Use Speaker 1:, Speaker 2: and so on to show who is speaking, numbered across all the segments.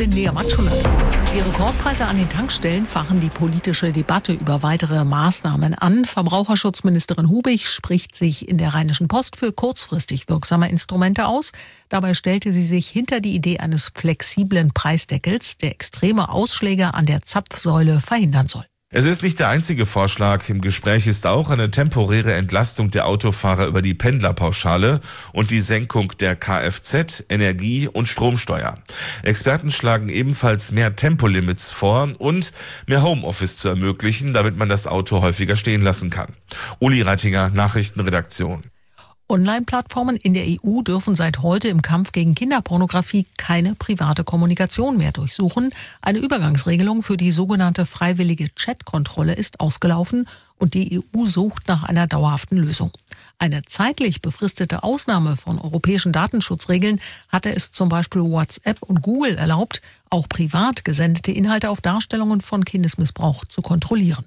Speaker 1: bin Lea Matschula. Die Rekordpreise an den Tankstellen fachen die politische Debatte über weitere Maßnahmen an. Verbraucherschutzministerin Hubig spricht sich in der Rheinischen Post für kurzfristig wirksame Instrumente aus. Dabei stellte sie sich hinter die Idee eines flexiblen Preisdeckels, der extreme Ausschläge an der Zapfsäule verhindern soll.
Speaker 2: Es ist nicht der einzige Vorschlag. Im Gespräch ist auch eine temporäre Entlastung der Autofahrer über die Pendlerpauschale und die Senkung der Kfz-, Energie- und Stromsteuer. Experten schlagen ebenfalls mehr Tempolimits vor und mehr Homeoffice zu ermöglichen, damit man das Auto häufiger stehen lassen kann. Uli Reitinger, Nachrichtenredaktion.
Speaker 1: Online-Plattformen in der EU dürfen seit heute im Kampf gegen Kinderpornografie keine private Kommunikation mehr durchsuchen. Eine Übergangsregelung für die sogenannte freiwillige Chat-Kontrolle ist ausgelaufen und die EU sucht nach einer dauerhaften Lösung. Eine zeitlich befristete Ausnahme von europäischen Datenschutzregeln hatte es zum Beispiel WhatsApp und Google erlaubt, auch privat gesendete Inhalte auf Darstellungen von Kindesmissbrauch zu kontrollieren.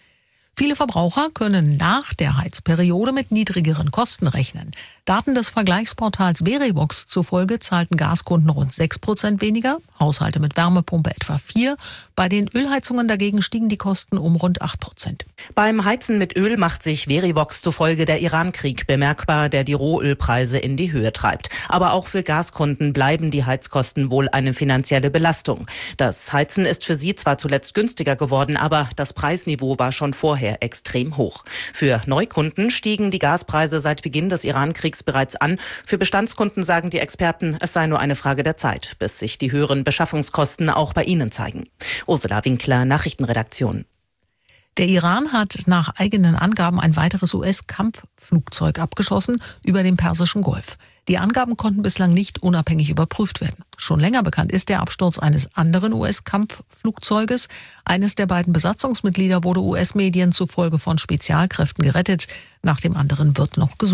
Speaker 1: Viele Verbraucher können nach der Heizperiode mit niedrigeren Kosten rechnen. Daten des Vergleichsportals Verivox zufolge zahlten Gaskunden rund 6% weniger, Haushalte mit Wärmepumpe etwa 4%. Bei den Ölheizungen dagegen stiegen die Kosten um rund 8%.
Speaker 3: Beim Heizen mit Öl macht sich Verivox zufolge der Iran-Krieg bemerkbar, der die Rohölpreise in die Höhe treibt. Aber auch für Gaskunden bleiben die Heizkosten wohl eine finanzielle Belastung. Das Heizen ist für sie zwar zuletzt günstiger geworden, aber das Preisniveau war schon vorher extrem hoch. Für Neukunden stiegen die Gaspreise seit Beginn des Iran-Kriegs bereits an. Für Bestandskunden sagen die Experten, es sei nur eine Frage der Zeit, bis sich die höheren Beschaffungskosten auch bei ihnen zeigen. Ursula Winkler, Nachrichtenredaktion.
Speaker 1: Der Iran hat nach eigenen Angaben ein weiteres US-Kampfflugzeug abgeschossen über dem Persischen Golf. Die Angaben konnten bislang nicht unabhängig überprüft werden. Schon länger bekannt ist der Absturz eines anderen US-Kampfflugzeuges. Eines der beiden Besatzungsmitglieder wurde US-Medien zufolge von Spezialkräften gerettet. Nach dem anderen wird noch gesucht.